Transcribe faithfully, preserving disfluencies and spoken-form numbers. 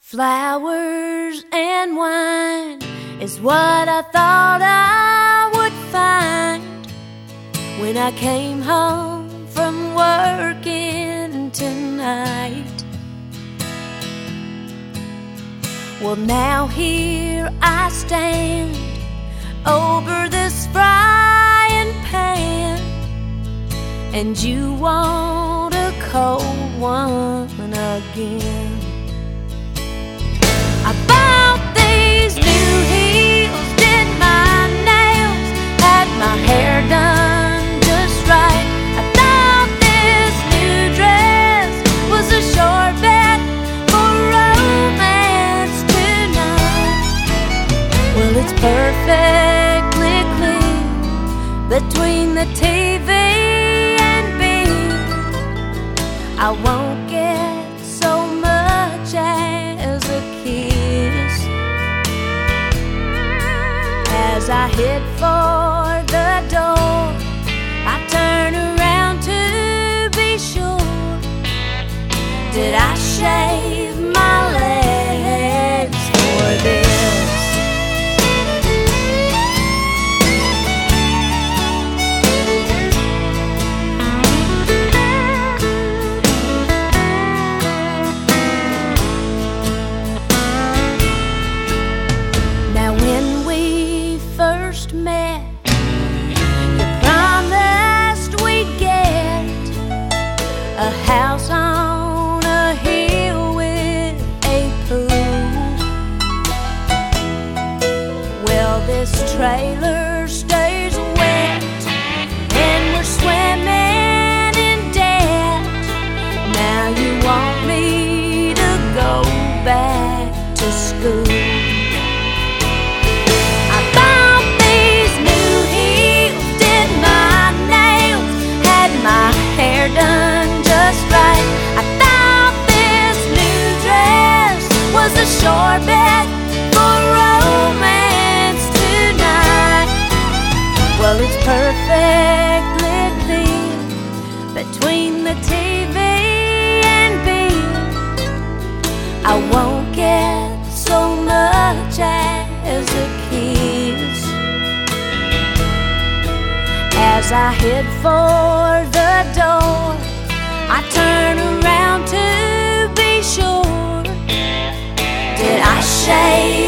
Flowers and wine is what I thought I would find when I came home from working tonight. Well, now here I stand over this frying pan, and you want a cold one again. I bought these new heels, did my nails, had my hair done just right. I thought this new dress was a sure bet for romance tonight. Well, it's perfectly clear between the T V and me, I won't get so much as a kiss. As I head for the door, I turn around to be sure. Did I shave my legs for this? Met, you promised we'd get a house on a hill with a pool. Well, this trailer stays wet and we're swimming in debt. Now you want me to go back to school. Done just right. I thought this new dress was a sure bet for romance tonight. Well, it's perfectly clear between the T V and me, I won't get so much as a kiss. As I head for the door, I turn around to be sure. Did I shave